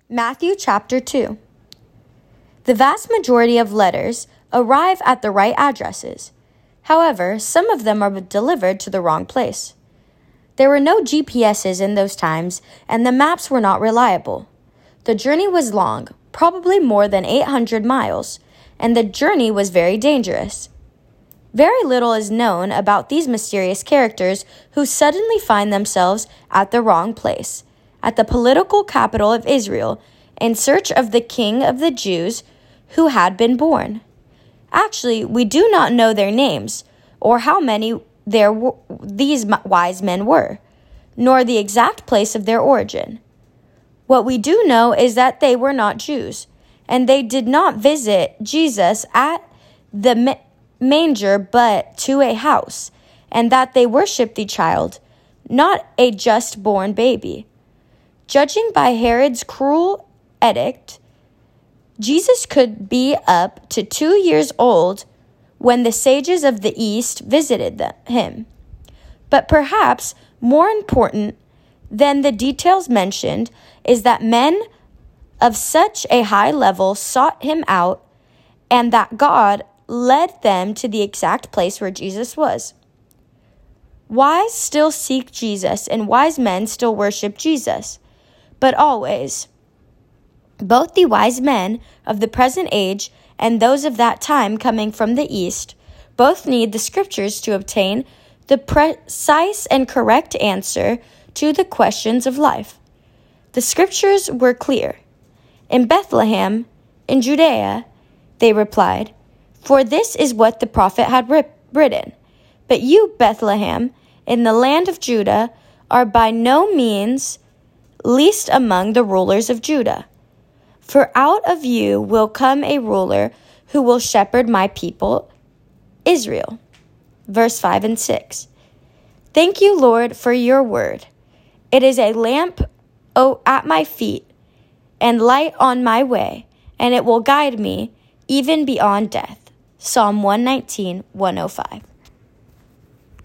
Matthew chapter 2. The vast majority of letters arrive at the right addresses. However, some of them are delivered to the wrong place. There were no GPSs in those times, and the maps were not reliable. The journey was long, probably more than 800 miles, and the journey was very dangerous. Very little is known about these mysterious characters who suddenly find themselves at the wrong place, at the political capital of Israel, in search of the King of the Jews who had been born. Actually, we do not know their names, or how many these wise men were, nor the exact place of their origin. What we do know is that they were not Jews, and they did not visit Jesus at the manger but to a house, and that they worshipped the child, not a just-born baby. Judging by Herod's cruel edict, Jesus could be up to 2 years old when the sages of the East visited him. But perhaps more important than the details mentioned is that men of such a high level sought him out, and that God led them to the exact place where Jesus was. Wise still seek Jesus, and wise men still worship Jesus. But always, both the wise men of the present age and those of that time coming from the East both need the scriptures to obtain the precise and correct answer to the questions of life. The scriptures were clear. In Bethlehem, in Judea, they replied, for this is what the prophet had written. But you, Bethlehem, in the land of Judah, are by no means least among the rulers of Judah. For out of you will come a ruler who will shepherd my people, Israel. Verse 5 and 6. Thank you, Lord, for your word. It is a lamp at my feet and light on my way, and it will guide me even beyond death. Psalm 119, 105.